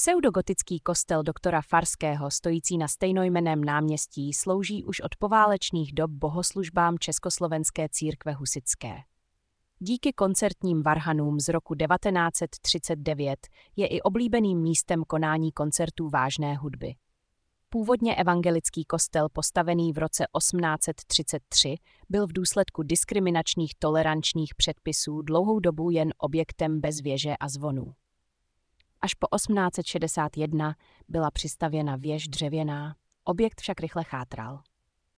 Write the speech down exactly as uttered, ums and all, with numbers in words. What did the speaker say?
Pseudogotický kostel doktora Farského, stojící na stejnojmenném náměstí, slouží už od poválečných dob bohoslužbám Československé církve husitské. Díky koncertním varhanům z roku devatenáct set třicet devět je i oblíbeným místem konání koncertů vážné hudby. Původně evangelický kostel, postavený v roce osmnáct set třicet tři, byl v důsledku diskriminačních tolerančních předpisů dlouhou dobu jen objektem bez věže a zvonů. Až po osmnáct set šedesát jedna byla přistavěna věž dřevěná, objekt však rychle chátral.